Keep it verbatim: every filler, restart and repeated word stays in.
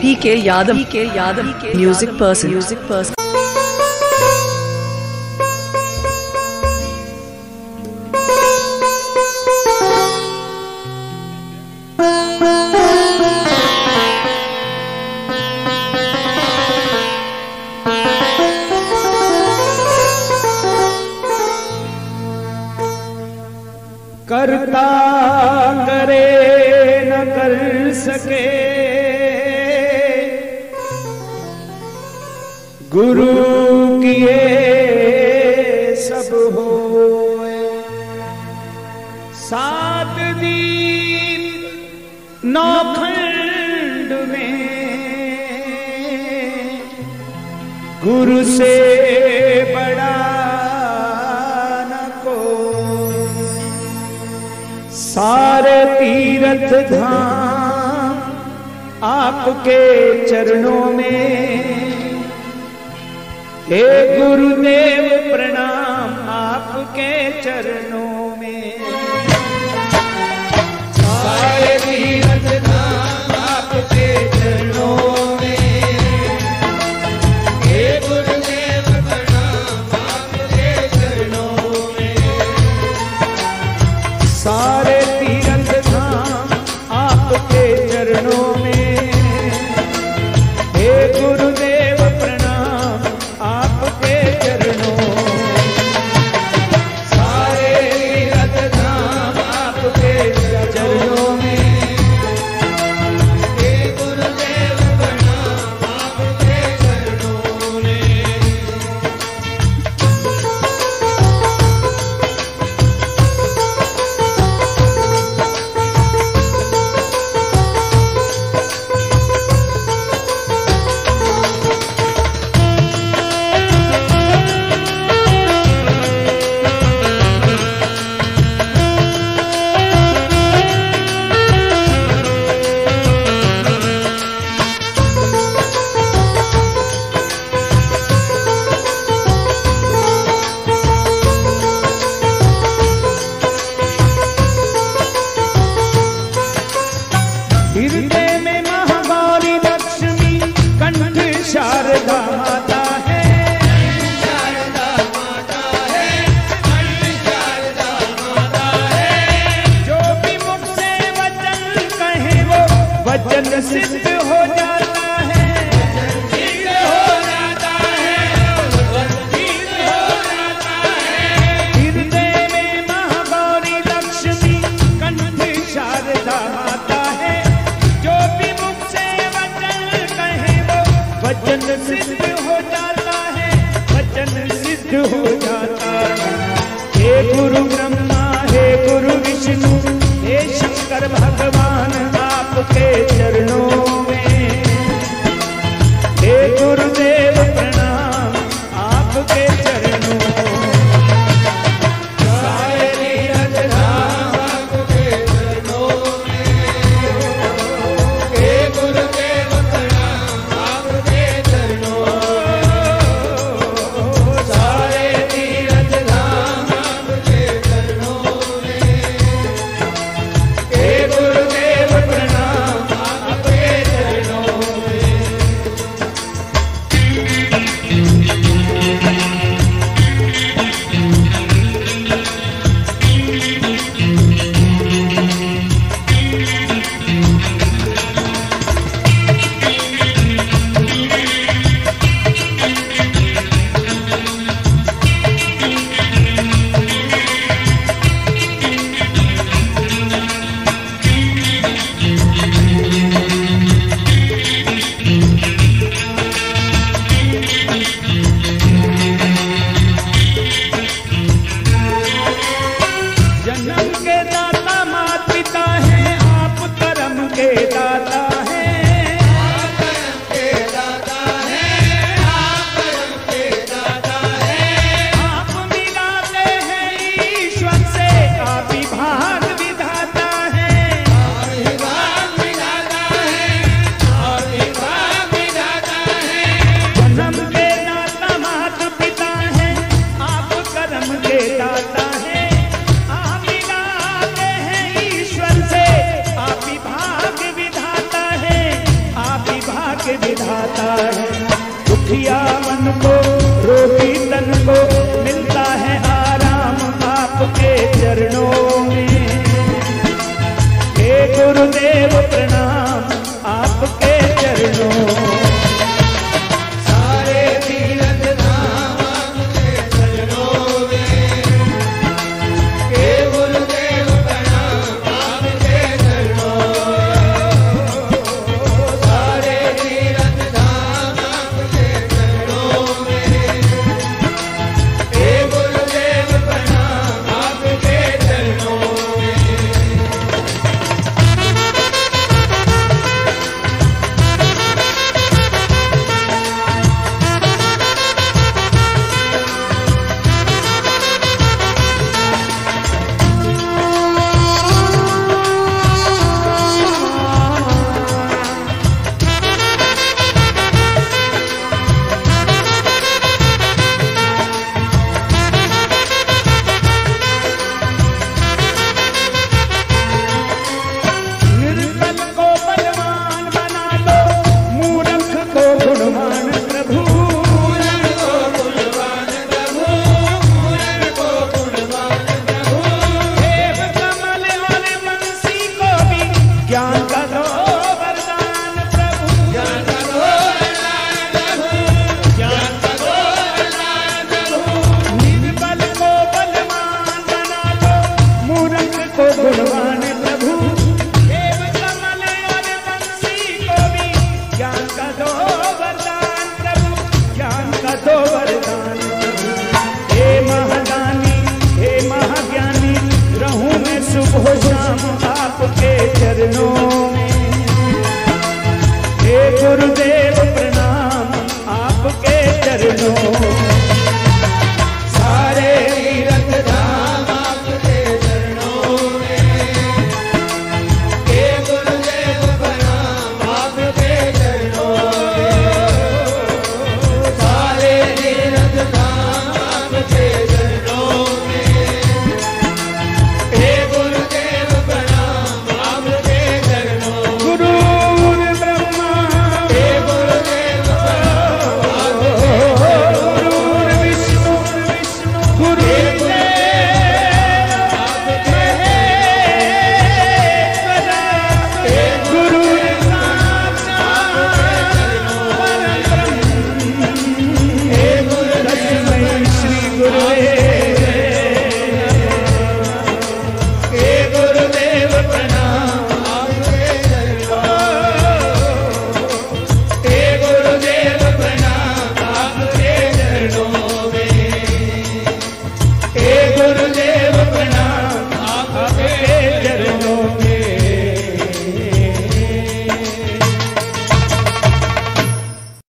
P K Yadav P K Yadav music person music person करता करे न कर सके गुरु किए सब होए। सात दीप नौखंड में गुरु से बड़ा सारे तीर्थ धाम आपके चरणों में। हे गुरुदेव प्रणाम आपके चरणों में। सारे तीर्थ धाम आपके चरणों में। हे गुरुदेव प्रणाम आपके चरणों में। सारे चरणों में। हे गुरुदेव प्रणाम आपके चरणों। सारे तीर्थ धाम आपके चरणों में। हे गुरुदेव प्रणाम आपके चरणों में। हृदय में महागौरी लक्ष्मी कंठ शारदा माता है। शारदा माता है। कंठ शारदा माता है। जो भी मुख से वचन कहे वो वचन सिद्ध हो जाता है। सिद्ध हो जाता है। सिद्ध हो जाता है। हृदय में महागौरी लक्ष्मी कंठ शारदा माता है। वचन सिद्ध हो जाता है। वचन सिद्ध हो जाता है। हे गुरु ब्रह्मा हे गुरु विष्णु हे शंकर भगवान आपके चरणों में। हे गुरुदेव प्रणाम आपके चरणों। सारे तीर्थ धाम आपके चरणों में। हे गुरुदेव प्रणाम आपके चरणों। सारे तीर्थ धाम आपके चरणों। को गुणवान